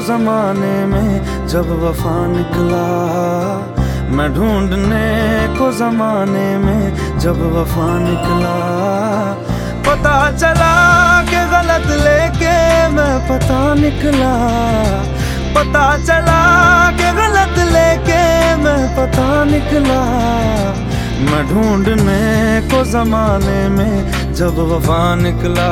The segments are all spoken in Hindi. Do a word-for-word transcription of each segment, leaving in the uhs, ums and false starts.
जमाने में जब वफा निकला, मैं ढूंढने को जमाने में जब वफा निकला। पता चला कि गलत लेके मैं पता निकला, पता चला कि गलत लेके मैं पता निकला। मैं ढूंढने को जमाने में जब वफा निकला।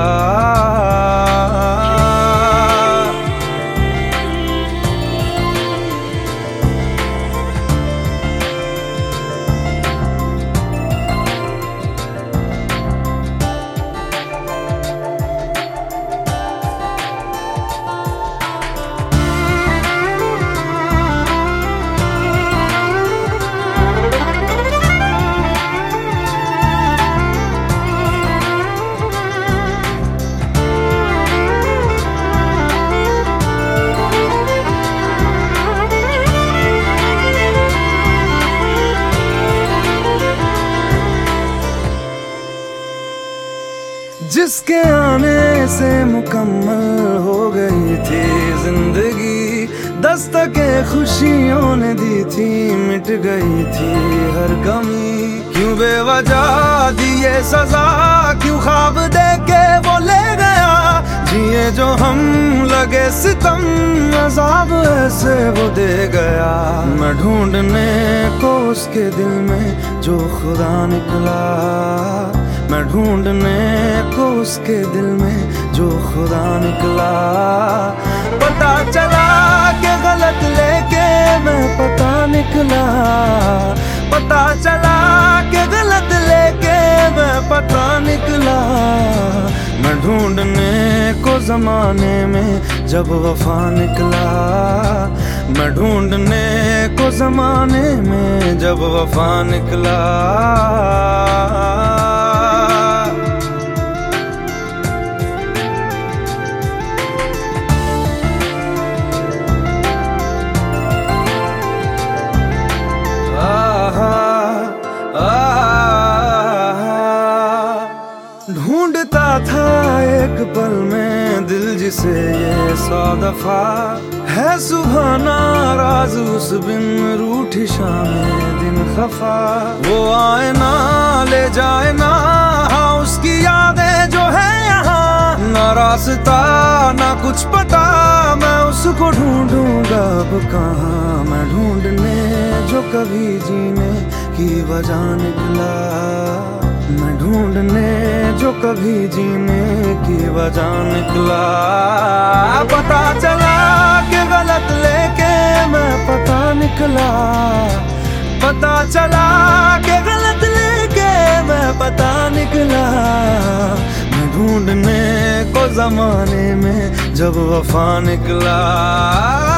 जिसके आने से मुकम्मल हो गई थी जिंदगी, दस्तके खुशियों ने दी थी, मिट गई थी हर कमी। क्यों बेवजह दिए सजा, क्यों ख्वाब देके वो ले गया, जिए जो हम लगे सितम, अज़ाब ऐसे वो दे गया। मैं ढूंढने को उसके दिल में जो खुदा निकला, मैं ढूंढने को उसके दिल में जो खुदा निकला। पता चला कि गलत लेके मैं पता निकला, पता चला कि गलत लेके मैं पता निकला। मैं ढूंढने को जमाने में जब वफा निकला, मैं ढूंढने को जमाने में जब वफा निकला। ढूंढता था एक पल में दिल जिसे ये सौ दफा, है सुबहाना राज उस बिन रूठी शामें दिन खफा। वो आए ना ले जाए ना, हाँ उसकी यादें जो है यहाँ, ना रास्ता ना कुछ पता, मैं उसको ढूंढूंगा अब कहाँ। मैं ढूंढने जो कभी जीने की वजह निकला, मैं ढूंढने जो कभी जीने की वजह निकला। पता चला कि गलत लेके मैं पता निकला, पता चला कि गलत लेके मैं पता निकला। मैं ढूंढने को जमाने में जब वफा निकला।